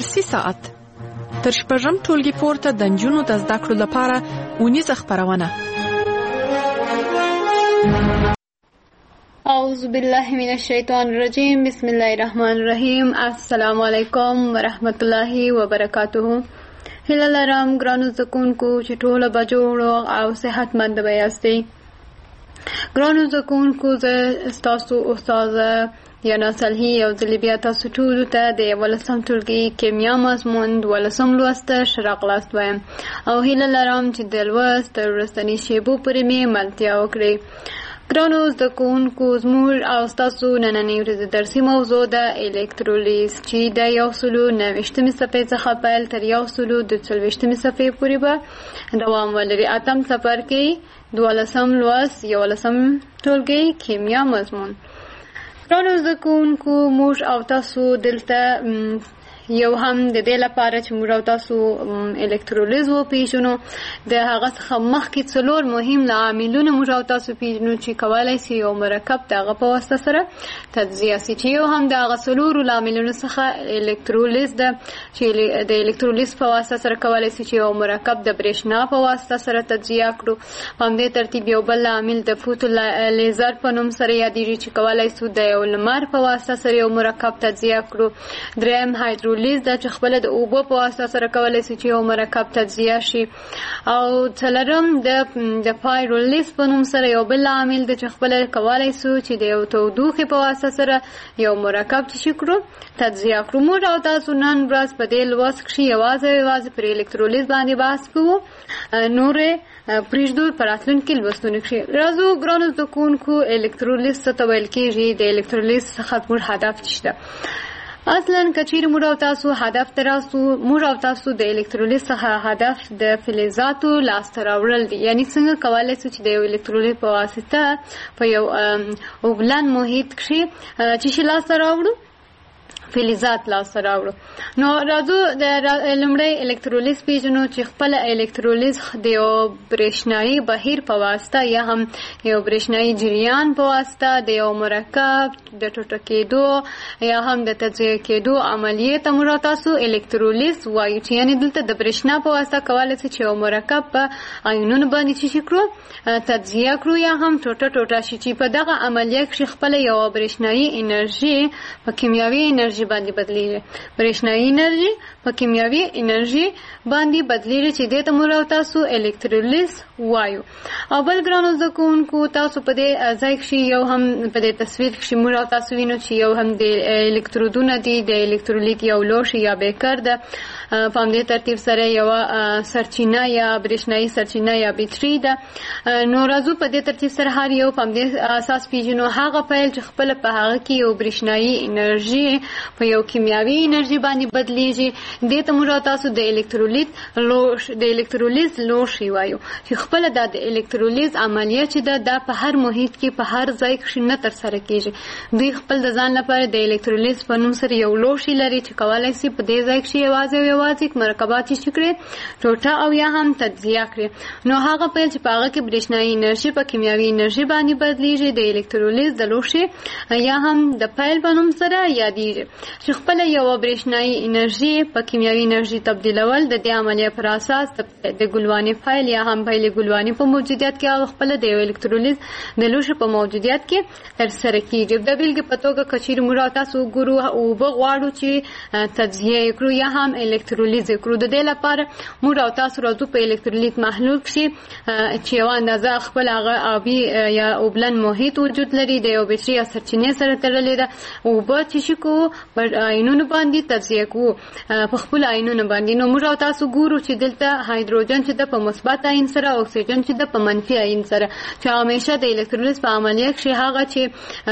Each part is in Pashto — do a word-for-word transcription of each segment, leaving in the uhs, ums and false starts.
درسي ساعت تر شپږم ټولګي پورته د نجونو د زده کړو لپاره اونیزه خپرونه. اعوذ بالله من الشیطان الرجیم. بسم الله الرحمن الرحیم. السلام علیکم ورحمت الله وبرکاته. هیله لرم ګرانو زده کوونکو چې ټوله به جوړ او صحتمند به یاستئ. ګرانو زده کوونکو زه ستاسو استاده یانا صالحي یو ځل بیا تاسو ټولو ته د یولسم ټولګي کیمیا مضمون دولسم لوست شرح خلاص وایم او هیله لرم چې د لوست تر وروستنۍ شیبو پورې مې ملتیا وکړئ. ګرانو زده کوونکو زموږ او ستاسو نننۍ ورځې درسي موضوع ده الکترولیز چې د یو سلو نهویشتمې صفحې څخه پیل تر یو سلو د څلوېښتمې صفحې پورې به دوام ولري. اتم څپرکی دولسم لوست یولسم ټولګی کیمیا مضمون. ګرانو زده کوونکو موږ او تاسو دلته یو هم د دې لپاره چې موږ او تاسو الکترولیز وپېژنو د هغه څخه مخکې څلور مهم عاملونه موږ او تاسو پېژنو چې کولی شي یو مرکب د هغه په واسطه سره تجزیه شي چې یو هم د هغه څلورو عاملونو څخه الکترولیز ده چې د الکترولیز په واسطه سره کولی شي چې یو مرکب د برېښنا په واسطه سره تجزیه کړو. په همدې ترتیب یو بل عامل د فوتو لیزر په نوم سره یادېږي چې کولی شو د یو لمر په واسطه سره یو مرکب تجزیه کړو. دریم هایدرو لیز دا چې خپل د اوبو په واسطه سره کولی شي چې یو مرکب تجزیه شي. او څلورم د د پایرولیز په نوم سره یو بل عامل دی چې خپل کولی شو چې د یو تودوخې په واسطه سره یو مرکب چې کړو تجزیه کړو. موږ او تاسو نن ورځ په دې لوست کښې یوازې یوازې پر الکترولیز باندې بحث کوو، نورې پرېږدو په راتلونکي لوستونو کښې. راځو ګرانو زده کوونکو الکترولیز څه ته ویل کېږي، د الکترولیز څخه زموږ هدف څه شته. اصلا کچیر موږ او تاسو هدف ته راسو، موږ او تاسو د الکترولیز څخه هدف د فلزاتو لاسته راوړل دي. یعنې څنګه کولی شو چې د یو الکترولیز په واسطه په یو اوبلن محیط کښې چې شي لاسته راوړو، فلزات لاسته راوړو. نو راځو د لومړی الکترولیز پېژنو چې خپل الکترولیز د یو برېښنایي بهیر په واسطه یا هم یو برېښنایي جریان په واسطه د یو مرکب د ټوټه کېدو یا هم د تجزیه کېدو عملیې ته موږ تاسو الکترولیز وایو، چې یعنې دلته د برېښنا په واسطه کولی شي چې یو مرکب په آیونونو باندې چې شي کړو تجزیه کړو یا هم ټوټه ټوټه شي، چې په دغه عملیه کښې خپله یوه برېښنایي انرژي په کیمیاوي انرژي باندې بدلیږي. برېښنایي انرژي په کیمیاوي انرژي باندې بدلیږي چې دې ته موږ او تاسو الکترولیز وایو. او بل ګرانو زده کوونکو تاسو په دې ځای کښې یو هم په دې تصویر کښې موږ او تاسو وینو چې یو هم د الکترودونه دي، د الکترولیت یو لوښی یا بیکر ده، په همدې ترتیب سره یوه سرچینه یا برېښنایي سرچینه یا بیټري ده. نو راځو په دې ترتیب سره هر یو په همدې اساس پېژنو هغه پیل چې خپله په هغه کې یو برېښنایي انرژي په یو کیمیاوي انرژي باندې بدلیږي. دې ته موږ تاسو د الکترولیت لوښ د الکترولیز لوښی وایو، چې خپله دا د الکترولیز عملیه چې ده دا په هر محیط کې په هر ځای کښې نه ترسره کېږي. دوی خپل د ځان لپاره د الکترولیز په نوم سره یو لوښی لري چې کولی شي په دې ځای کښې یوازې او یوازې مرکبات چې کړي ټوټه او یا هم تجزیه کړي. نو هغه پیل چې په هغه کې برېښنایي انرژي په کیمیاوي انرژي باندې بدلیږي د الکترولیز د لوښي یا هم د پیل په نوم سره یادېږي، چې خپله یوه برېښنایي انرژي په کیمیاوي انرژي تبدیلول د دې عملیه پر اساس د ګلوانې پیل یا هم پیل ګلوانې په موجودیت کې او خپله د یو الکترولیز د لوښي په موجودیت کې ترسره کېږي. د بېلګې په توګه که چېرې موږ تاسو وګورو اوبه غواړو چې تجزیه یې کړو یا هم الکترولیز یې کړو، د دې لپاره موږ او تاسو راځو په الکترولیت محلول کښې چې یوه اندازه خپل هغه آبي یا اوبلن محیط وجود لري، د یو بیټري یا سرچینې سره تړلې ده. اوبه چې شي کوو په آیونونو باندې تجزیه کوو په خپلو آیونونو باندې. نو موږ او تاسو ګورو چې دلته هایدروجن چې ده په مثبت آیون سره او اکسیجن چې ده په منفي آیون سره، چې همیشه د الکترولیز په عملیه کښې هغه چې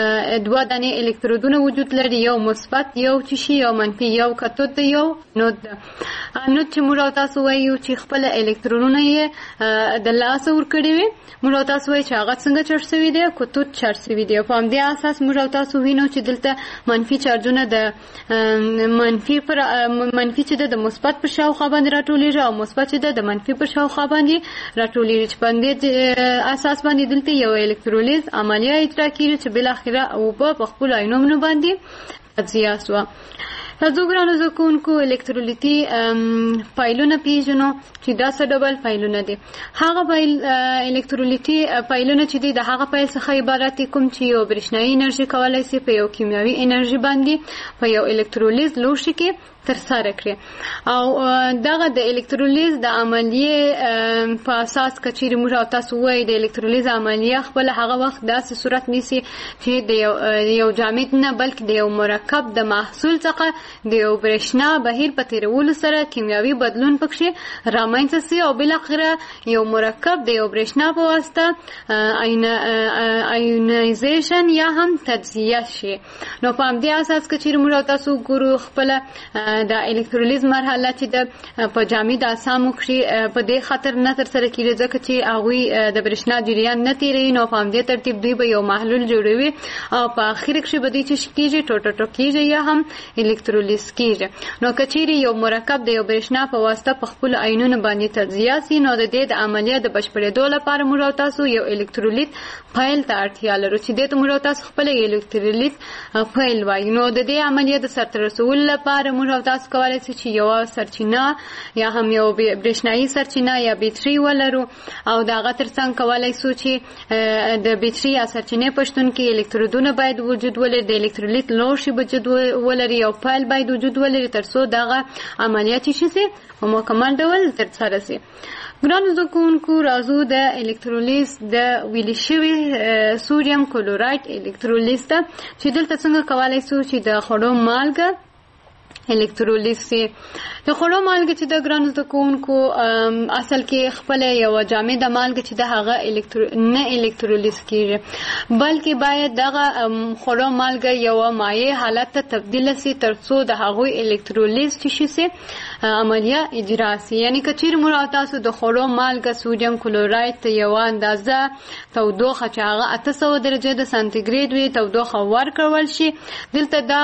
دوه دانې الکترودونه وجود لري، یو مثبت یو چې شي یو منفي، یو کتود ده یو نود ده. نود چې موږ او تاسو وایو چې خپله الکترونونه یې د لاسه ورکړي وي، موږ او تاسو وایو چې هغه څنګه چارج شوي دی، کتود چارج شوي دی. په همدې اساس موږ او تاسو وینو چې دلته منفي چارجونه د منفي پر منفي چې د مثبت پر شاوخوا باندې راټولېږي او مثبت چې د منفي پر شاوخوا باندې راټولېږي، چې په همدې اساس باندې دلته یو الکترولیز عملیه اجرا کېږي چې بالاخره اوبه په خپلو آیونونو باندې تجزیه شوه. راځو ګرانو زده کوونکو الکترولیتي فایلونه پیژنو چې دا څه ډول فایلونه دي. هغه فایل الکترولیتي فایلونه چې دي د هغه فایل څخه عبارت دي کوم چې یو برېښنايي انرژي کولی شي په یو کیمیاوي انرژي باندې په یو الکترولیز لوښي کې ترسره کړي. او دغه د الکترولیز د عملیې په اساس که چیرې موږ او تاسو وایي د الکترولیز عملیه خپله هغه وخت داسې صورت نیسي چې د یو یو جامد نه بلکې د یو مرکب د محصول څخه د یو برېښنا بهیر په تېرولو سره کیمیاوي بدلون پکښې رامنځته سي او بالاخره یو مرکب د یو برېښنا په واسطه آیونایزیشن یا هم تجزیه شي. نو په همدې اساس که چیرې موږ او تاسو ګورو خپله د الکترولیز مرحله چې د په جامد اجسامو کښې په دې خاطر نه ترسره کېږي ځکه چې هغوی د برېښنا جریان نه تېروي، نو په همدې ترتیب دوی به یو محلول جوړوي او په اخر کښې به دوی څه کېږي ټوټه کېږي یا هم الکترولیز کېږي. نو که چیرې یو مرکب د یو برېښنا په واسطه په خپلو آیونونو باندې تجزیه سي نو د دې د عملیه د بشپړېدو لپاره موږ او تاسو یو الکترولیت فایل ته اړتیا لرو چې دې ته موږ او تاسو خپله الکترولیت فایل وایو. نو د دې عملیه د سرته رسولو لپاره موږ او تاسو کولی شو چې یوه سرچینه یا هم یو برېښنایي سرچینه یا بیټري ولرو او د هغه تر څنګ کولی شو چې د بیټري یا سرچینې په شتون کې الکترودونه باید وجود ولري، د الکترولیت لوښي وجود ولري، یو فایل باید وجود ولري تر څو دغه عملیه چې شي سي په مکمل ډول ترسره سي. ګرانو زده کوونکو راځو د الکترولیز د ویلې شوي سودیم کلوراید الکترولیز ته چې دلته څنګه کولی شو چې د خوړو مالګه الکترولیز سي. د خوړو مالګه چې د ګرانو زده کوونکو اصل کې خپله یوه جامده مالګه چې د هغه نه الکترولیز کېږي بلکې باید دغه خوړو مالګه یوه مایع حالت ته تبدیله سي تر څو د هغوی الکترولیز چې شي سي عملیه اجرا سي. یعنې که چیرې موږ او تاسو د خوړو مالګه سودیم کلوراید ته یوه اندازه تودوخه چې هغه اته سوه درجې د سانتیګریډ وي تودوخه ورکول شي، دلته دا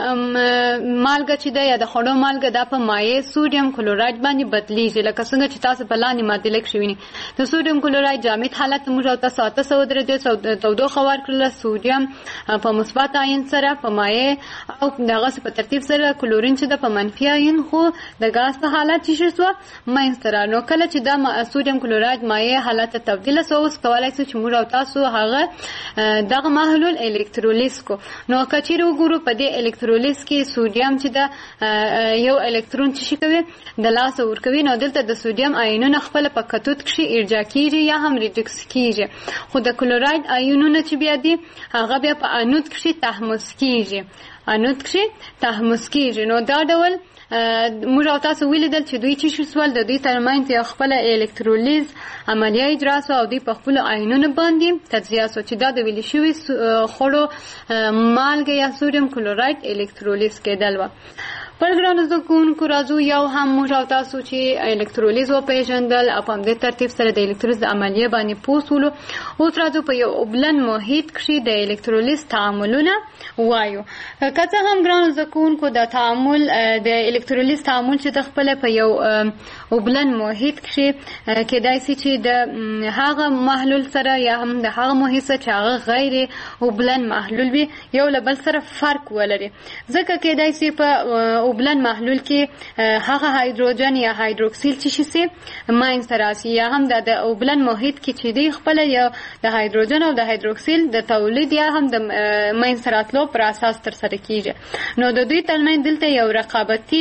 مالګه چې ده یا د خوړو مالګه دا په مایع سودیم کلوراید باندې بدلیږي لکه څنګه چې تاسو په لاندې معادله کښې وینئ. د سودیم کلوراید جامد حالت موږ او تاسو اته سوه درجې تودوخه ورکړله، سودیم په مثبت آیون سره په مایع او دغسې په ترتیب سره کلورین چې ده په منفي آیون خو د ګاز په حالت چې څه سوه منځته راغله. نو کله چې دا سودیم کلوراید مایع حالت ته تبدیله سوه اوس کولی شو چې موږ او تاسو هغه دغه محلول الکترولیز کو. نو که چیرې وګورو په دې الکترولیز کې سودیم چې ده یو الکترون چې شي کوي د لاسه ورکوي، نو دلته د سودیم آیونونه خپله په کتود کښې ارجا کېږي یا هم ریډکس کېږي، خو د کلوراید آیونونه چې بیا دي هغه بیا په انود کښې تحمض کېږي انود کښې تحمض کېږي. نو دا ډول موږ او تاسو ولیدل چې دوی چې شي سول د دوی ترمنځ یو خپله الکترولیز عملیه اجرا سوه او دوی په خپلو آیونونو باندې تجزیه سوه چې دا د ویلې شوي خوړو مالګه یا سودیم کلوراید الکترولیز کېدل وه. پر ګرانو زده کوونکو راځو یو هم موږ او تاسو چې الکترولیز وپېژندل او په همدې ترتیب سره د الکترولیز د عملیې باندې پوه سولو. اوس راځو په یو اوبلن محیط کښې د الکترولیز تعاملونه وایو. که څه هم ګرانو زده کوونکو د تعامل د الکترولیز تعامل چې د خپله په یو اوبلن محیط کښې کېدای سي چې د هغه محلول سره یا هم د هغه محیط سره چې هغه غیر اوبلن محلول وي یو له بل سره فرق ولري، ځکه کېدای سي په اوبلن محلول کې هغه هایدروجن یا هایدروکسیل چې شي سي منځته راسي یا هم د اوبلن محیط کې چې دی خپله یو د هایدروجن او د هایدروکسیل د تولید یا هم د منځته راتلو پر اساس ترسره کېږي. نو د دوی ترمنځ دلته یو رقابتي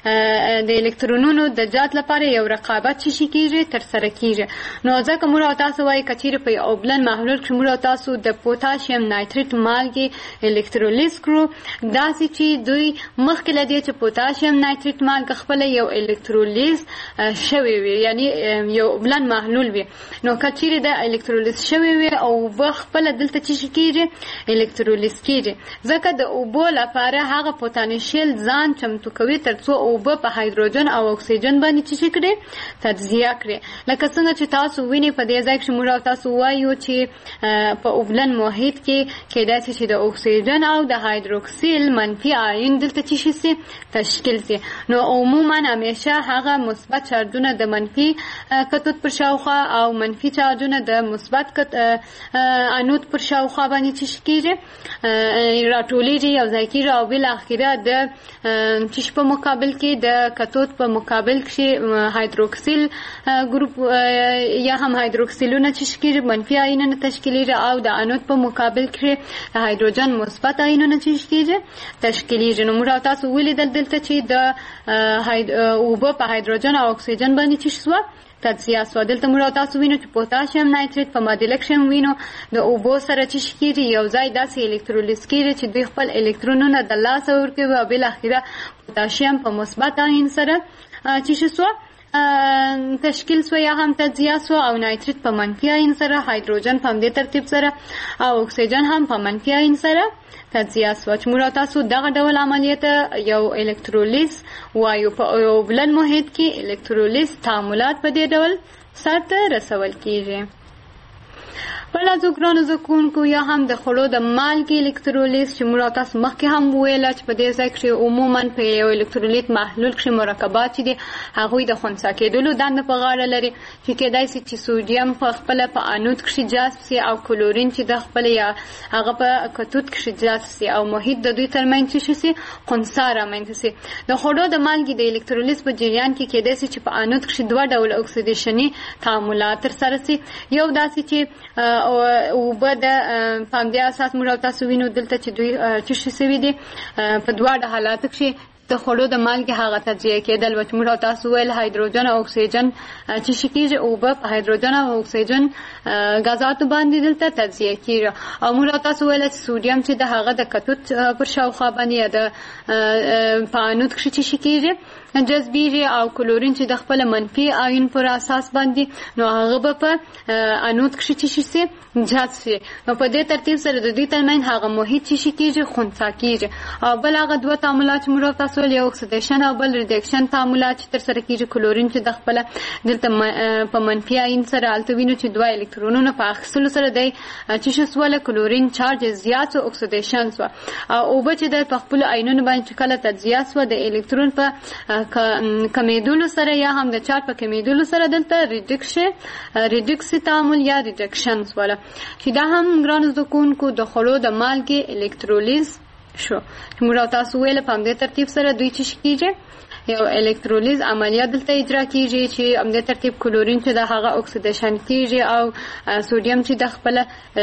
د الکترونونو د جات لپاره یو رقابت چې شي کېږي ترسره کېږي. نو ځکه موږ او تاسو وایي که چیرې په اوبلن محلول کښې موږ او تاسو د پوتاشیم نایتریت مالګې الکترولیز کړو، داسې چې دوی مخکې له دې چې پوتاشیم نایتریت مالګه خپله یو الکترولیز شوی وي یعنی یو اوبلن محلول وي، نو که چیرې د الکترولیز شوی وي او اوبه خپله دلته چې شي کېږي الکترولیز کېږي، ځکه د اوبو لپاره هغه پوتانشیل ځان چمتو کوي تر څو اوبه په هایدروجن او اکسیجن باندې چې شي کړي تجزیه کړي. لکه څنګه چې تاسو وینئ په دې ځای کښې موږ او تاسو وایو چې په اوبلن محیط کې کېدای شي چې د اکسیجن او د هایدروکسیل منفي آیون دلته چې شي سي تشکیل سي. نو عموما همیشه هغه مثبت چارجونه د منفي کتود پر شاوخوا او منفي چارجونه د مثبت انود پر شاوخوا باندې چی کیږي راټولیږي یو ځای کیږي او بل اخیره د چی په مقابل کې د کتود په مقابل کې هایدروکسیل ګروپ یا هم هایدروکسیلونه چی کیږي منفي آیونونه تشکیلیږي او د انود په مقابل کې هایدروجن مثبت آیونونه چی کیږي تشکیلیږي. نو موږ تاسو ولیدل دلته چې د اوبه په هایدروجن او اکسیجن باندې چی شو تجزیه شو. دلته موږ تاسو وینو چې پوتاشیم نایتریت په معادله کې وینو د اوبو سره چی کیږي یو ځای داسې الکترولیز کیږي چې دوی خپل الکترونونه د لاسه ورکوي او بل اخیره پوتاشیم په مثبت آیون سره چی شو تشکیل سو یا هم تجزیه سو او نایتریت په منفي آیون سره هایدروجن په همدې ترتیب سره او اکسیجن هم په منفي آیون سره تجزیه سو. چې موږ تاسو دغه ډول عملیات یو الکترولیز وایو. په یو بلند محیط کې الکترولیز تعاملات په دې ډول سرته رسول کیږي. بلازو ګرانو زکونکو یا هم د خړو د مالګې الکترولیز چې موږ تاسو مخکې هم ویل چې په دې ځای کې عموما په یو الکترولیت محلول کې مرکبات چې دي هغوی د خنثی کېدلو دنده په غاړه لري چې کېدای شي چې سوډیم په خپل په انود کې جذب شي او کلورین چې د خپل یا هغه په کتود کې جذب شي او محیط د دوی ترمنځ شي شي خنثی رامنځته شي. د خړو د مالګې د الکترولیز په جریان کې کېدای شي چې په انود کې دوه ډول اکسیدیشني تعاملات ترسره شي. یو داسې چې او اوبه د په همدې اساس موږ تاسو وینو دلته چې دوی چې شي سوي دي په دواړه حالاتو کې د خړو د مالګې هغه تجزیه کېدل چې موږ تاسو ویل هایدروجن او اکسیجن چې شي کېږي اوبه په هایدروجن او اکسیجن غازاتو باندې دلته تجزیه کېږي او موږ تاسو ویل چې سوډیم چې د هغه د کتود پر شاوخوا باندې یا د په انود کې چې شي کېږي جذبیږي او کلورین چې د خپل منفي آیون پر اساس باندې نو هغه په انود کې چې شي جذب شي. نو په دې ترتیب سره د دې ترمن هغه محیط چې شي کېږي خنثی کېږي او بل هغه دوه تعاملات موږ تاسو یو اکسیدیشن او بل ریډکشن تعاملات چې تر سره کېږي. کلورین چې د خپل دلته په منفي آیون سره الته وینو چې دوه الکترونونه په اخیستلو سره دی چې شي سواله کلورین چارج زیات او اکسیدیشن سو او اوبه چې د خپل آیونونو باندې کله تجزیه سو د الکترون په کمیدولو سره یا هم د چارج په کمیدولو سره دلته ریډکشن ریډکس تعامل یا ریډکشن سواله چې دا هم ګرانو زکونکو د خړو د مالګې الکترولیز شو. موږ تاسو ویل په همدې ترتیب سره دوی چې کیږي یو الکترولیز عملیات دلته اجرا کیږي چې همدې ترتیب کلورین چې د هغه اکسیدیشن کیږي او سوډیم چې د خپل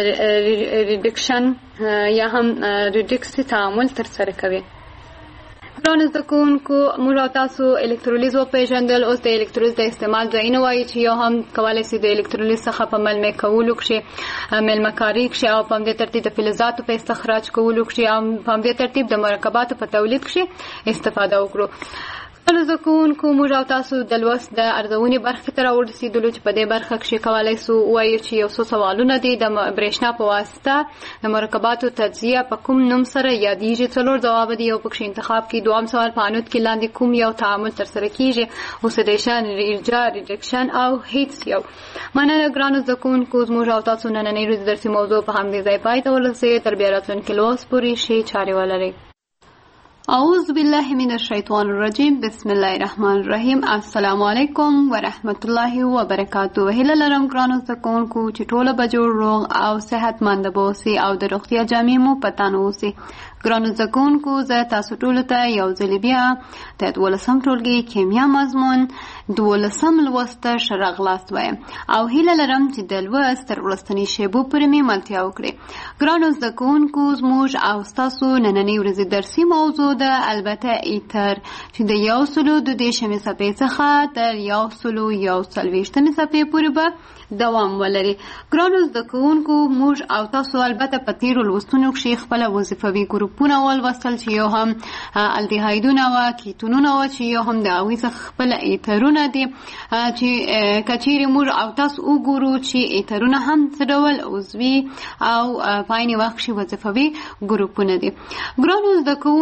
ریډکشن یا هم ریډکس تعامل تر سره کوي. ګرانو زکونکو موږ تاسو الکترولیز او پیژندل اوس د الکترولیز د استعمال ځای نه وایي چې یو هم کولای شي د الکترولیز څخه په ملمه کولو کې ملمه کاری کې او په همدې ترتیب د فلزاتو په استخراج کولو کې او په همدې ترتیب د مرکباتو په تولید کې استفاده وکړو. ګرانو زکونکو موږ تاسو د لوست د ارزونې برخې ته راورسېدلو چې په دې برخه کې کولای شو وایو چې یو څو سوالونه دي د برېښنا په واسطه د مرکباتو تجزیه په کوم نوم سره یادېږي. څلور ځواب دي یو پکې انتخاب کې. دوام سوال په انود کې لاندې کوم یو تعامل ترسره کېږي اکسیدیشن ارجاع ریډکشن او هیڅ یو. مننه ګرانو زکونکو موږ تاسو نننۍ ورځ درسي موضوع په همدې ځای پای ته ورسېد. تر بیا راتلونکي لوست پورې ښې چارې ولرئ. اعوذ بالله من الشیطان الرجیم بسم الله الرحمن الرحیم. السلام علیکم ورحمت الله وبرکاته. هیله لرم ګرانو زکونکو چې ټوله به جوړ روغ او صحتمند به اوسئ او د روغتیا جامې مو په تن اوسي. ګرانو زکونکو زه تاسو ټولو ته یو ځل بیا د دولسم ټولګي کیمیا مضمون دولسم لوست ته ښه راغلاست وایم او هیله لرم چې د لوست تر وروستنۍ شیبو پورې مې ملتیا وکړئ. ګرانو زکونکو زموږ او ستاسو نننۍ ورځې درسي موضوع ده البته ایتر چې د یو سلو د دېرشمې صفحې څخه تر یو سلو یو څلوېښتمې صفحې پورې به دوام ولري. ګرانو زده کوونکو موږ او تاسو البته په تېرو لوستونو کښې خپله وظیفوي ګروپونه ولوستل چې یو هم الدیهایدونه وه کیتونونه وه چې یو هم د هغوی څخه خپله ایترونه دي چې که چیرې موږ او تاسو وګورو چې ایترونه هم څه ډول عضوي او په عین وخت کښې وظیفوي ګروپونه دي. ګرانو زده کوونکو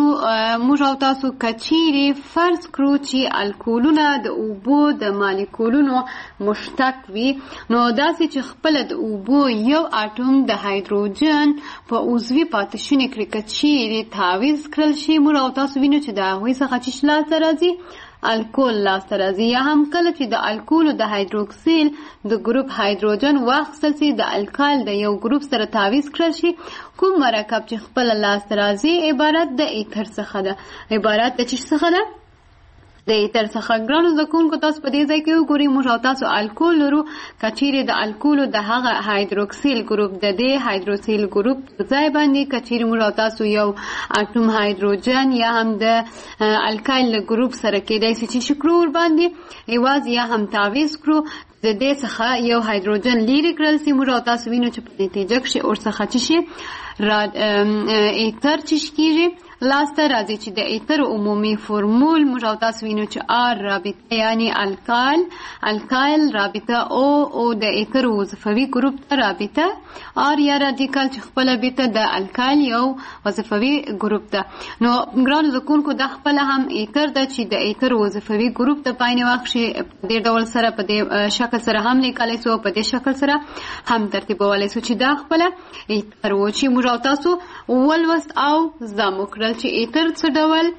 موږ او تاسو کچیرې فرض کړو چې الکولونه د اوبو د مالیکولونو مشتق وي، نو داسې چې خپله د اوبو یو اټوم د هایدروجن په عضوي پاتې شونې کې کچیرې تعویض کړل شي، موږ او تاسو وینو چې د هغوی څخه چې لاسته راځي الکول لاسته راځي. یا هم کله چې د الکولو د هایدروکسیل د ګروپ هایدروجن واخیستل شي د الکال د یو ګروپ سره تعویض کړل شي، کوم مرکب چې خپله لاسته راځي عبارت د ایتر څخه ده. عبارت د څه څخه ده؟ د ایتر څخه. ګرانو زده کوونکو تاسو په دې ځای کې وګورئ موږ او تاسو الکول لرو، که چیرې د الکولو د هغه هایدروکسیل ګروپ د دې هایدروکسیل ګروپ په ځای باندې که چیرې موږ او تاسو یو اټوم هایدروجن یا هم د الکایل ګروپ سره کېدای شي چې شکرو ور باندې یوازې یا هم تعویض کړو، د دې څخه یو هایدروجن لیرې کړل شي، موږ او تاسو وینو چې په نتیجه کښې ورڅخه څه شي ایتر څه کېږي لاسته راځي، چې د ایتر عمومي فرمول موږ او تاسو وینو چې آر رابطه یعنی الکال الکایل رابطه او او د ایتر وظیفوي ګروپ ته رابطه آر یا رادیکال چې خپله بیته د الکایل یو وظیفوي ګروپ ده. نو ګرانو زده کوونکو دا خپله هم ایتر ده چې د ایتر وظیفوي ګروپ ته پای نه واخښي، په دې ډول سره په دې شکل سره هم لیکلی سو، په دې شکل سره هم ترتیبولی سو چې دا خپله ایتر و چې موږ او تاسو ولوست او زده مو کړل چې ایتر څه ډول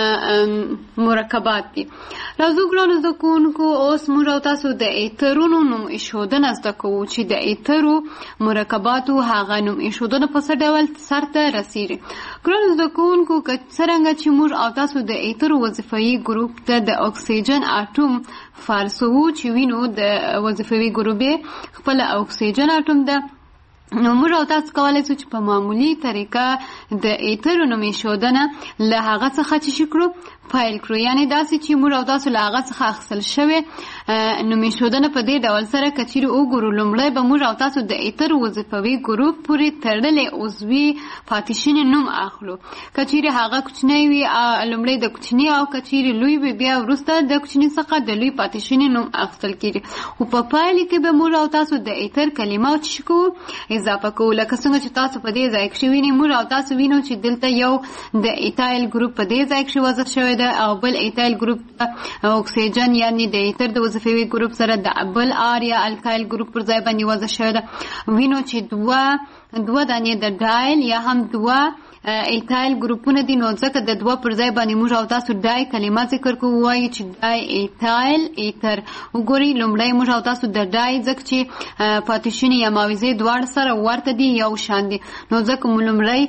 مرکبات دي. راځو ګرانو زده کوونکو اوس موږ او تاسو د ایترونو نوم ایښودنه زده کوو چې د ایترو مرکباتو هغه نوم ایښودنه په څه ډول سرته رسیږي. ګرانو زده کوونکو که څرنګه چې موږ او تاسو د ایترو وظیفوي ګروپ ته د اکسیجن اټوم فارسوو چې وینو د وظیفوي ګروپ یې خپله اکسیجن اټوم ده، نو موږ او تاسو کولی شو چې په معمولي طریقه د ایترو نوم ایښودنه له هغه څخه چې کړو پیل کړو، یعنې داسې چې موږ او تاسو له هغه څخه اخیستل شوې نوم ایښودنه په دې ډول سره که چیرې وګورو لومړی به موږ او تاسو د ایتر وظیفوي ګروپ پورې تړلی عضوي پاتې شونې نوم اخلو. که چیرې هغه کوچنی وي لومړی د کوچني او که چیرې لوی وي بیا وروسته د کوچني څخه د لوی پاتې شونې نوم اخیستل کېږي، خو په پایله کې به موږ او تاسو د ایتر کلمه څه کوو اضافه کوو. لکه څنګه چې تاسو په دې ځای کښې وینئ موږ او تاسو وینو چې دلته یو د ایتایل ګروپ په دې ځای کښې وضع شوی ده او بل ایتایل ګروپ اکسیجن یعنی د ایتر د وظیفوي ګروپ سره د بل آر یا الکایل ګروپ پر ځای باندې وضع شوی ده. وینو چې دوه دوه دانې د ډایل یا هم دوه ایتایل ګروپونه دي، نو ځکه د دوه پر ځای باندې موږ او تاسو ډای کلمه ذکر کوو، وایو چې ډای ایتایل ایتر. وګورئ لومړی موږ او تاسو د ډای ځکه چې پاتې شونې یا معاوضې دواړه سره ورته دي یو شان دي، نو ځکه مو لومړی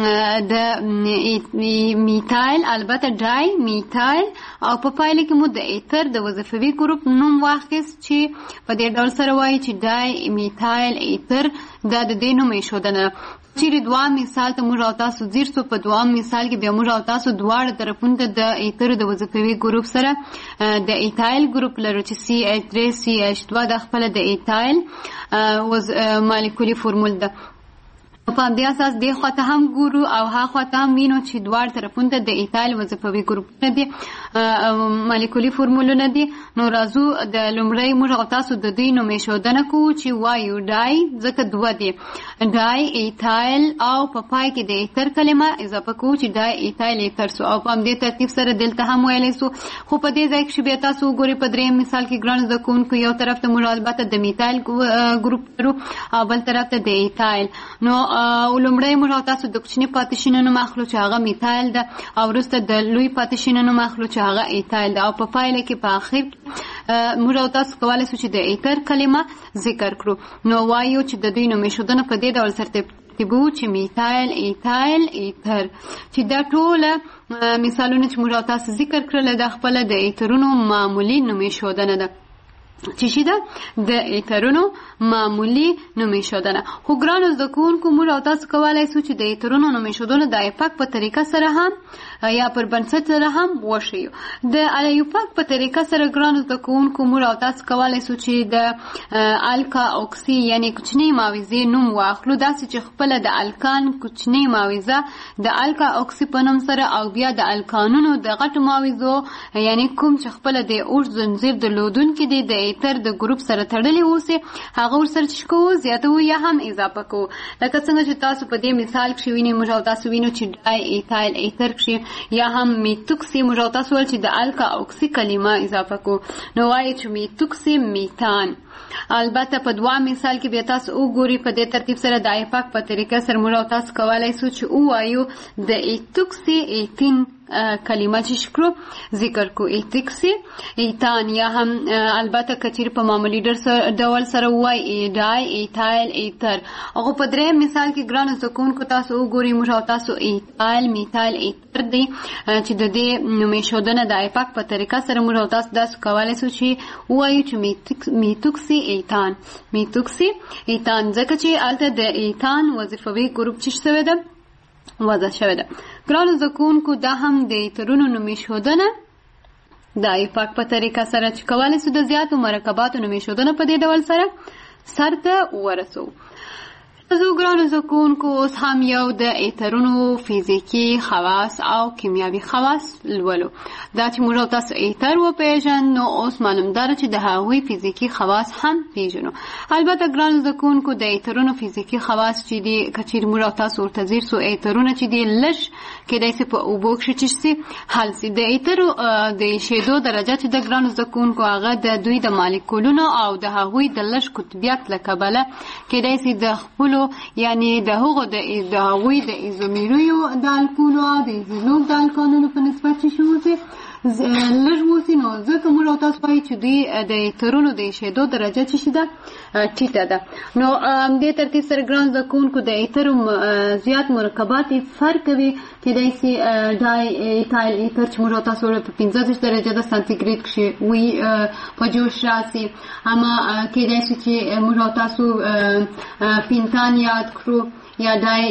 د میتایل البته ډای میتایل او په پایله کې مو د ایتر د وظیفوي ګروپ نوم واخیست چې په دې ډول سره وایي چې ډای میتایل ایتر. دا د دې نوم ایښودنه. چیرې دوام مثال ته موږ او تاسو ځیر سو، په دوام مثال کې بیا موږ او تاسو دواړه طرفونو ته د ایترو د وظیفوي ګروپ سره د ایتایل ګروپ لرو چې سی ایچ درې سی ایچ دوه دا خپله د ایتایل مالیکولي فرمول ده. په همدې اساس دې خواته هم ګورو او ها خواته هم وینو چې دواړه طرفونو ته د ایتایل وظیفوي ګروپونه دي، مالیکولي فرمولونه دي. نو راځو د لومړی موږ او تاسو د دوی نوم ایښودنه کوو چې وایو ډای ځکه دوه دي، ډای ایتایل او په پای کې د ایتر کلمه اضافه کوو چې ډای ایتایل ایتر سو، او په همدې ترتیب سره دلته هم ویلی سو. خو په دې ځای کښې بیا تاسو وګورئ په درېیم مثال کې ګرانو زده کوونکو یو طرف ته موږ البته د میتایل ګروپ لرو او بل طرف ته د ایتایل. نو او لومړی موږ او تاسو د کوچني پاتې شونې نوم اخلو چې هغه میتایل ده او وروسته د لوی پاتې شونې نوم اخلو چې هغه ایتایل ده، او په پایله کې په اخر موږ او تاسو کولی شو چې د ایتر کلمه ذکر کړو. نو وایو چې د دوی نوم ایښودنه په دې ډول سره ترتیبو چې میتایل ایتایل ایتر، چې دا ټوله مثالونه چې موږ او تاسو ذکر کړل دا خپله د ایترونو معمولي نوم ایښودنه ده چې شي ده د ایترونو معمولي نوم ایښودنه. خو ګرانو زده کوونکو موږ او تاسو کولی شو چې د ایترونو نوم ایښودنه د ایپاک په طریقه سره هم یا پر بنسټ سره هم وښیو. د ایپاک په طریقه سره ګرانو زده کوونکو موږ او تاسو کولی شو چې د الکا اوکسي یعنی کوچنۍ معاوضې نوم واخلو، داسې چې خپله د الکان کوچنۍ معاوضه د الکا اوکسي په نوم سره او بیا د الکانونو د غټو معاوضو یعنی کوم چې خپله د اوږد زنځیر درلودونکي دي د ایتر د ګروپ سره تړلې اوسي هغه ورسره چې کوو زیاتو یا هم اضافه کوو. لکه څنګه چې تاسو په دې مثال کې وینئ موږ او تاسو وینو چې ډای ایتایل ایتر کې یا هم میتوکسي موږ او تاسو ول چې د الکا اوکسی کلمه اضافه کوو نو وایي چې میتوکسي میتان. البته په دوا مثال کې بیا تاسو وګورئ په دې ترتیب سره د ایپاک په طریقه سره موږ او تاسو کولای شو چې ووایو د ایتوکسي ایتین کلمه چې شکرو ذکر کو ایتکسی ایتان یا هم البته کچیر په معمولی ډول سره وای ډای ایتایل ایتر. هغه په درې مثال کې ګران زکون کو تاسو وګورئ موږ او تاسو ایتایل میتایل ایتر دی چې د دې نومې شودنه د ایپاک په طریقه سره موږ او تاسو داس کولای شو چې وایو چې میتوکسی ایتان میتوکسی ایتان ځکه چې الته د ایتان وظیفوي ګروپ چې شوی ده وضع شوی ده. ګرانو زکونکو دا هم د ایترونو نومې ښودنه د ایپاک په طریقه سره چې کولی سو د زیاتو مرکباتو نومې ښودنه په دې ډول سره سرته ورسو. زه ګرانو زکونکو اوس هم یو د ایترونو فیزیکي خواص او کیمیاوي خواص لولو. دا چې موږ تاسو ایتر وپېژنو نو اوس معلومدار چې د هغوی فیزیکي خواص هم پیژنو. البته ګرانو زکونکو د ایترونو فیزیکي خواص چې دي کچیر موږ تاسو ورته ځیر سو ایترونه چې دي لږ کېدای سي په اوبو کښې چې سي حل سي. د ایترو د شیدو درجه چې د ګرانو زکونکو هغه د دوی د مالیکولونو او د هغوی د لږ قطبیت له کبله کېدای سي د خپلو یعنی د هغو د هغوی د ایزومیریو د الکولو او د ایزولوک د الکانونو په نسبت چې شو سي لږ وسي نو ځکه موږ او تاسو وایي چې دوی د ایترونو د شیدو درجه چې شي ده ټیټه ده. نو دې ترتیب سره ګران زکونکو د ایترو زیات مرکبات فرق کوي. کېدای سي ډای ایتایل ایتر چې موږ او تاسو په پنځه دېرش درجه د سانتیګریډ کښې وي په جوش راسي. اما کېدای سي چې موږ او تاسو پینتان یاد کړو یا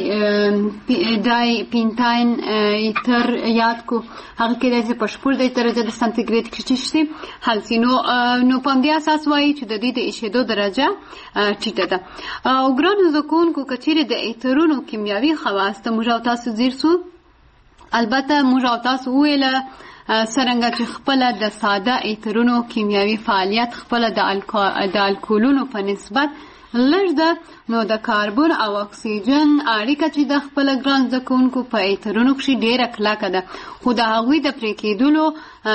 ډای ډای پینتاین ایتر یاد کو هغه کېدای سي په شپږ دېرش درجه د سانتیګریډ کښې شي حل سي. نو نو په همدې اساس وایي چې د دې د ایشېدو درجه ټیټه ده. او ګرانو زکونکو که چیرې د ایترونو کیمیاوي خواص ته موږ او تاسو ځیر سو البته موږ او تاسو وویله څرنګه چې خپله د ساده ایترونو کیمیاوي فعالیت خپله د الکولونو په نسبت لږ ده نو د کاربن او اکسیجن اړیکه چې د خپله ګران زکونکو په ایترونو کښې ډېره کلکه ده خو د هغوی د پرې کېدلو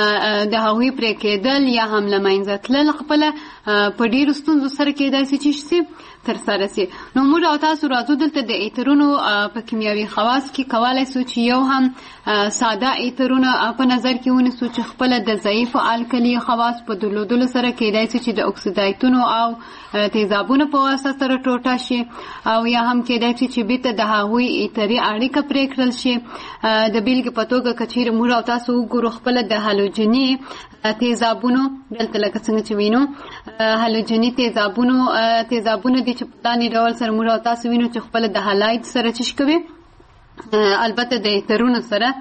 د هغوی پرې کېدل یا هم له منځه تلل خپله په ډېرو ستونزو سره کېدای سي چې شي ترسره سي. نو موږ او تاسو راځو دلته د ایترونو په کیمیاوي خواص کې کولی سو چې یو هم ساده ایترونه په نظر کې ونیسو چې خپله د ضعیفو الکلي خواص په درلودلو سره کېدای سي چې د اکسیدایتونو او تیزابونو په واسطه سره ټوټه شي او یا هم کېدای سي چې بیرته د هغوی ایتري اړیکه پرې کړل شي. د بیلګې په توګه که چیرې موږ او تاسو وګورو خپله د هالوجني تیزابونو دلته لکه څنګه چې وینو هالوجني تیزابونو تیزابونه دي چې په دانې ډول سره موږ او تاسو وینو چې خپله د هلاید سره چش کوي البته د ایترونو سره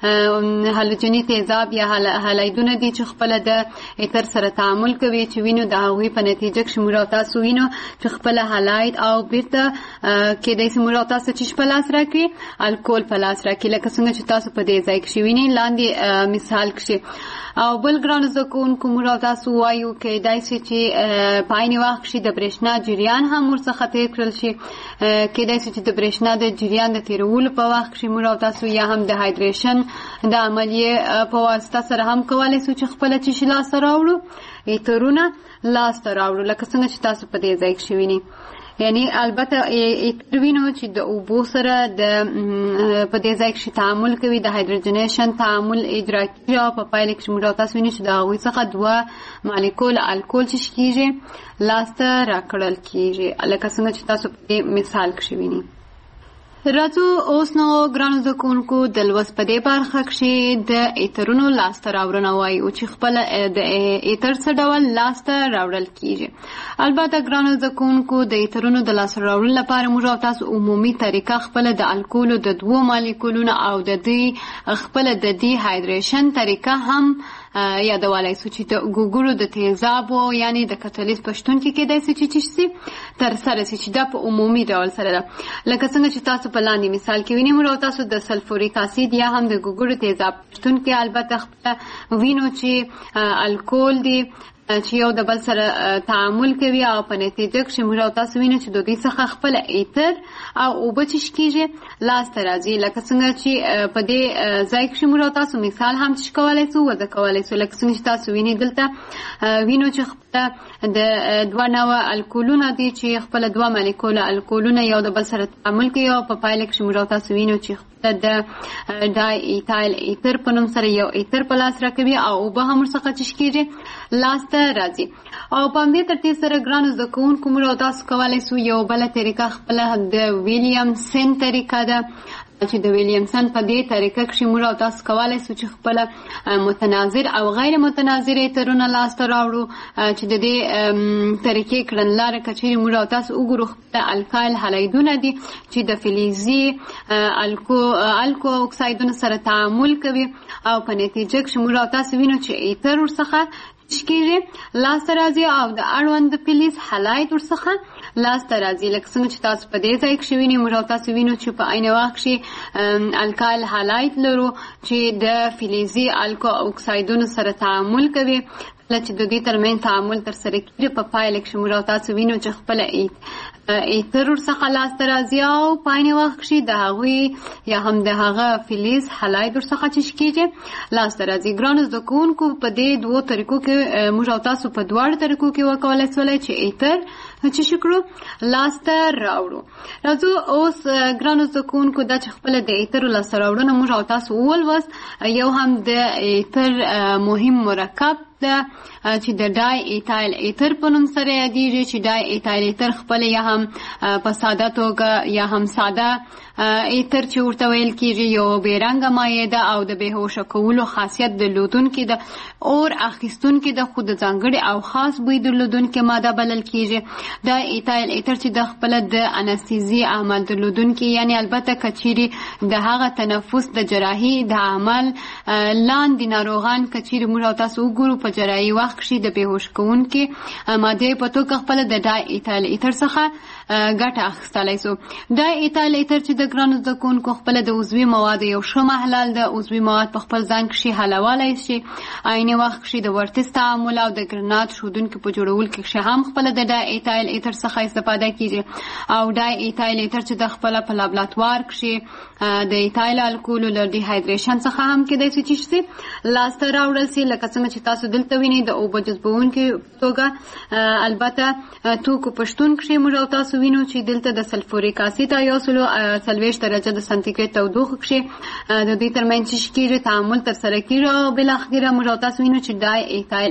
هالوجني تیزاب یا هالایدونه دي چې خپله د ایتر سره تعامل کوي چې وینو د هغوی په نتیجه کښې موږ او تاسو وینو چې خپله هلاید او بیرته کېدای سي موږ او تاسو چې په لاس راکړي الکول په لاس راکړي لکه څنګه چې تاسو په دې ځای کښې وینئ لاندې مثال کښې. او بل ګرانو زکونکو موږ او تاسو وایو کېدای سي چې په عین وخت کښې د برېښنا جریان هم ورڅخه تېر کړل شي. کېدای سي چې د برېښنا د جریان د تېرولو په وخت کښې موږ او تاسو یا هم د هایدریشن د عملیې په واسطه سره هم کولی سو چې خپله چې شي لاسته راوړو ایترونه لاسته راوړو لکه څنګه چې تاسو په دې ځای کښې وینئ. یعنی البته ایتر وینو چې د اوبو سره د په دې ځای کښې تعامل کوي د هایدروجنیشن تعامل اجرا کېږي او په پایله کښې موږ تاسو وینئ چې د هغوی څخه دوه مالیکول الکول چې کېږي لاسته راکړل کېږي لکه څنګه چې تاسو په دې مثال کښې وینئ. راځو اوس نو ګرانو زکونکو د لوست په دې برخه کښې د ایترونو لاسته راوړنه وایو چې خپله د ایتر څه ډول لاسته راوړل کېږي. البته ګرانو زکونکو د ایترونو د لاسته راوړلو لپاره موږ او تاسو عمومي طریقه خپله د الکولو د دوو مالیکولونو او د دوی خپله د دی هایدریشن طریقه هم یادولی سو چې د ګوګړو د تیزابو یعنی د کتالیز په شتون کې کېدای سي چې چی سي ترسره سي چې دا په عمومي ډول سره ده. لکه څنګه چې تاسو په لاندې مثال کې وینئ موږ تاسو د سلفوریک اسید یا هم د ګوګړو تیزاب په شتون کې البته خپله وینو چې الکول دی چې یو د بل سره تعامل کوي او په نتیجه کې موږ او تاسو وینو چې د دوی څخه خپل ایتر او اوبه چې کېږي لاسته راځي. لکه څنګه چې په دې ځای کې موږ او تاسو مثال هم چې کولی شو وضع کولی شو. لکه څنګه چې تاسو وینئ دلته وینو چې خپله د دوه نوع الکولونه دي چې خپله دوه مالیکوله الکولونه یو د بل سره تعامل کوي او په پایله کې موږ او تاسو وینو چې د ډای ایتایل ایتر په نوم سره یو ایتر په لاس راکوي او اوبه هم ورڅخه چې کېږي لاسته راځي. او په همدې ترتیب سره ګرانو زده کوونکو موږ او تاسو کولی شو یو بله طریقه خپله د ویلیامسن طریقه ده چې د ویلیامسن په دې طریقه کې موږ او تاسو کولی شو چې خپله متناظر او غیر متناظر ایترونه لاسته راوړو. چې د دې طریقې کړنلاره که چیرې موږ او تاسو وګورو خپله الکایل هالایدونه دي چې د فلزي الکو الکو اکسایدونو سره تعامل کوي او په نتیجه کې موږ او تاسو وینو چې ایتر ورڅخه کېږي لاسته راځي او د اړوند فلز هالاید ورڅخه لاسته راځي. لکه څنګه چې تاسو په دې ځای کې وینئ موږ او تاسو وینو چې په عین وخت کې الکایل هالاید لرو چې د فلزي الکو اکسایدونو سره تعامل کوي. کله چې د دوی ترمنځ تعامل ترسره کېږي په پایله کې موږ او تاسو وینو چې خپله ایتر ورڅخه لاسته راځي او په عین وخت کې د هغوی یا هم د هغه فلز هالاید ورڅخه چې کېږي لاسته راځي. ګرانو زده کوونکو په دې دوو طریقو کې موږ او تاسو په دواړو طریقو کې وکولی شولی چې ایتر چې شي کړو لاسته راوړو. راځو اوس ګرانو زده کوونکو دا چې خپله د ایترو لاسته راوړنه موږ او تاسو ولوست. یو هم د ایتر مهم مرکب ده چې د ډای ایتایل ایتر په نوم سره یادیږي چې ډای ایتایل ایتر خپل یا هم په ساده توګه یا هم ساده ایتر چې ورته ویل کېږي یو بېرنګه مایع ده او د بېهوشه کولو خاصیت درلودونکې ده، اور اخیستونکې ده، خو د ځانګړي او خاص بوی درلودونکې ماده بلل کېږي. دا ایتایل ایتر چې د خپله د انستیزي عمل درلودونکې، یعنی البته که چیرې د هغه تنفس د جراحي د عمل لاندې ناروغان که چیرې موږ او تاسو وګورو په جراحي وخت کښې د بېهوش کوونکې مادې په توګه خپله د ډای ایتایل ایتر څخه ګټه اخیستلی سو. دا ایتایل ایتر چې د ګرانو زده کوونکو خپله د عضوي موادو یو ښه محلل ده. عضوي مواد په خپل ځان کښې حلولی شي، عیني وخت کښې د ورتس تعامل او د ګرنات ښودونکي په جوړولو کښې هم خپله د ډای ایتایل ایتر څخه استفاده کېږي. او ډای ایتایل ایتر چې د خپله په لابراتوار کښې د ایتایل الکولو له ډیهایدریشن څخه هم کېدای شي چې شي لاسته راوړل سي. لکه څنګه چې تاسو دلته وینئ د اوبه جذبوونکې توګه البته توکو په شتون کښې موږ او تاسو وینو چې دلته د سلفوریک اسید یو سلو څلوېښت درجه د سانتیګریډ تودوخه کښې د دوی ترمنځ چې کېږي تعامل ترسره کېږي او بالاخره موږ او تاسو وینو چې ډای ایتایل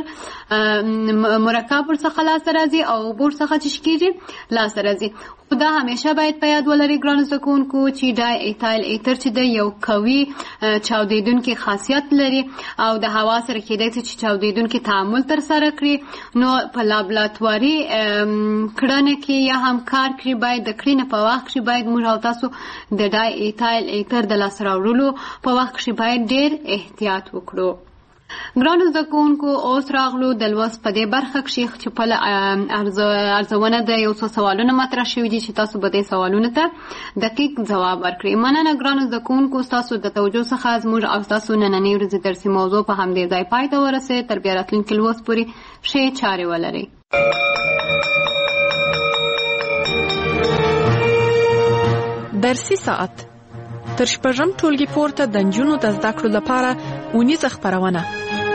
ایتر مرکب ورڅخه لاسته راځي او اوبه ورڅخه چې کېږي لاسته راځي. خو دا همیشه باید په یاد ولرئ ګرانو زده کوونکو چې ډای ایتایل ایتر چې د یو قوي چاودېدونکي خاصیت لري او د هوا سره کېدای شي چې چاودېدونکي تعامل ترسره کړي. نو په لابراتواري کړنه کې یا هم کار کړي باید د کړنې په وخت کې باید موږ او تاسو د ډای ایتایل ایتر د لاسته راوړلو په وخت کې باید ډېر احتیاط وکړو. ګرانو زده کوونکو اوس راغلو د لوست په دې برخه کښې چې خپله ارزونه د یو څو سوالونه مطرح شوي دي چې تاسو به دې سوالونو ته دقیق ځواب ورکړئ. مننه ګرانو زده کوونکو ستاسو د توجه څخه زموږ او ستاسو نننۍ ورځې درسي موضوع په همدې ځای پای ته ورسېد. تر بیا راتلونکي لوست پورې ښې چارې ولرئ. درسي ساعت تر شپږم ټولګي پورته د نجونو د زده کړو لپاره اونیزه خپرونه.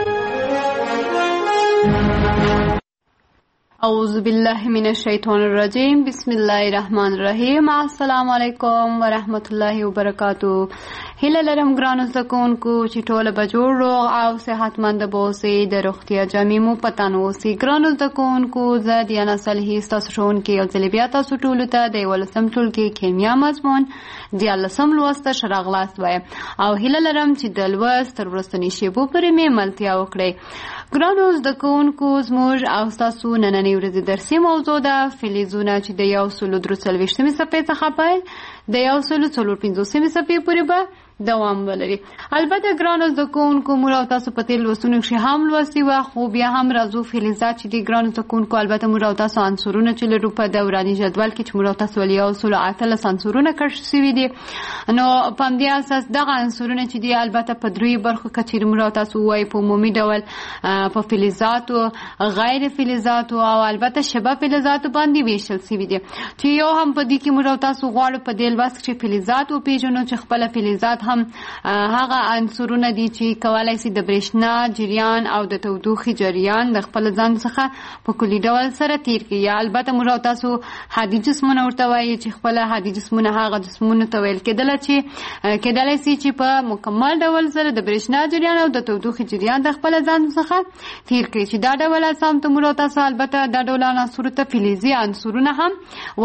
اعوذ بالله من الشیطان الرجیم. بسم الله الرحمن الرحیم. السلام علیکم ورحمت الله وبرکاتو. هیله لرم ګرانو زده کوونکو چې ټوله به جوړ روغ او صحتمند به اوسئ، د روغتیا جامې مو په تن اوسئ. ګرانو زده کوونکو زه دیانا صالحي ستاسو ښوونکې یو ځلې بیا تاسو ټولو ته د یولسم ټولګي کیمیا مضمون دیارلسم لوست ته ښه راغلاست وایم او هیله لرم چې د لوست تر وروستنۍ شېبو پورې مې ملتیا وکړئ. ګرانو زده کوونکو زموږ او ستاسو نننۍ ورځې درسي موضوع ده فلزونه چې د یو سلو درې څلوېښتمې صفحې څخه پیل د یو سلو څلور پنځوسمې صفحې پورې به دوام ولري. البته ګرانو زده کوونکو موږ او تاسو په تیر لوستونو کښې هم لوستي وه، خو بیا هم راځو فلزات چې دي ګرانو زده کوونکو. البته موږ او تاسو عنصرونه چې لرو په دوراني جدول کې چې موږ او تاسو ولي یو سل اتلس عنصرونه کشف شوي دي، نو په همدې اساس دغه عنصرونه چې دي البته په دریو برخو کې چېرې موږ او تاسو ووایو په عمومي ډول په فلزاتو، غیر فلزاتو او البته شبه فلزاتو باندې ویشل شوي دي، چې یو هم په دې کې موږ او تاسو غواړو په دې لوست کښې فلزات وپېژنو چې خپله فلزات هم هغه عنصرونه دي چې کولی شي د برېښنا جریان او د تودوخې جریان د خپل ځان څخه په کلي ډول سره تیر کړي. یا البته موږ او تاسو هادي جسمونه ورته وایي چې خپله هادي جسمونه هغه جسمونو ته ویل کېدله چې کېدلی شي چې په مکمل ډول سره د برېښنا جریان او د تودوخې جریان د خپل ځان څخه تیر کړي، چې دا ډول اجسام ته موږ او تاسو البته دا ډول عناصرو ته فلزي عنصرونه هم